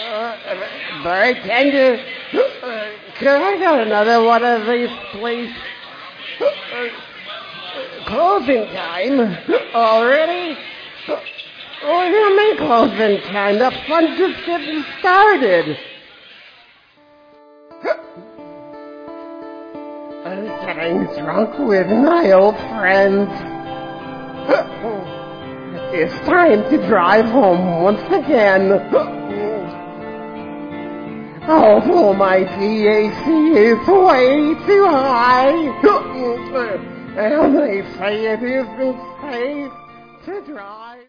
Bartender, can I get another one of these, please? Closing time? Already? What do you mean closing time? The fun's just getting started. I'm getting drunk with my old friends. It's time to drive home once again. Although my TAC is way too high. And they say it isn't safe to drive.